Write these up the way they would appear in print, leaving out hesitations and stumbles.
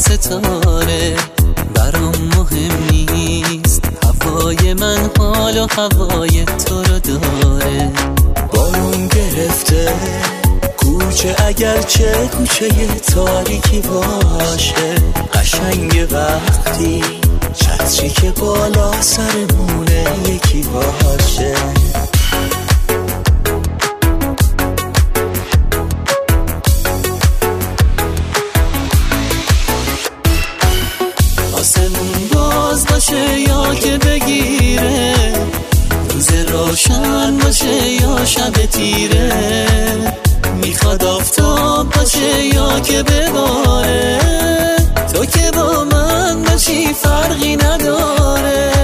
ستاره برام مهم نیست. هوای من حال و هوای تو رو داره. بارون گرفته کوچه، اگرچه کوچه تاریکی باشه، قشنگ وقتی چتری که بالا سرمونه یکی باشه. آسمون باز باشه یا که بگیره، روز روشن باشه یا شب تیره، میخواد آفتاب باشه یا که بباره، تو که با من باشی فرقی نداره.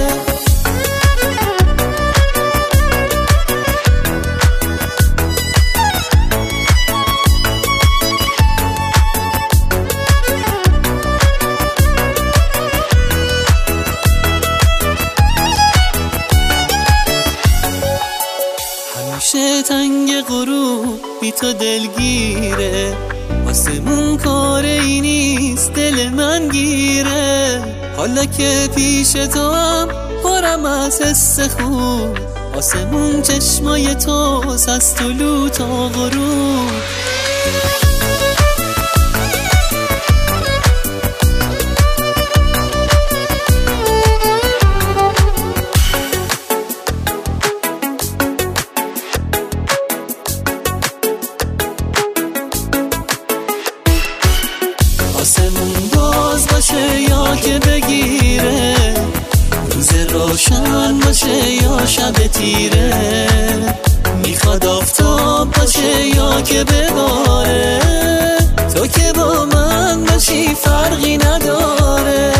همیشه تنگ غروب بی تو دلگیره، آسمون کاری نیست دل من گیره. حالا که پیش تو هم پرم از حس خوب، آسمون چشمای توست از طلوع تا غروب. آسمون باز باشه یا که بگیره، روز روشن باشه یا شب تیره، میخواد آفتاب باشه یا که بباره، تو که با من باشی فرقی نداره.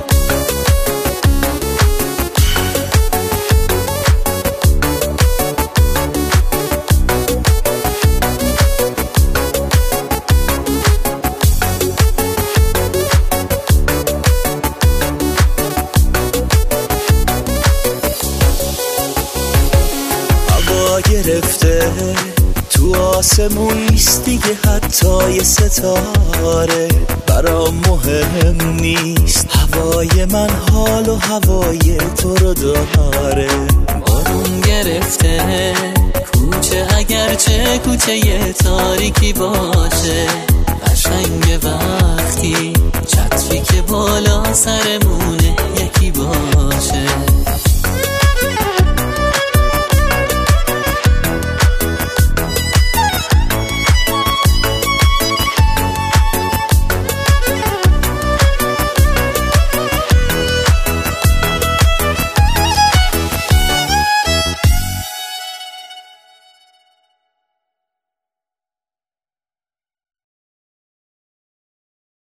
گرفته تو آسمون نیست دیگه حتی یه ستاره، برام مهم نیست. هوای من حال و هوای تو رو داره. بارون گرفته کوچه، اگرچه کوچه تاریکی باشه،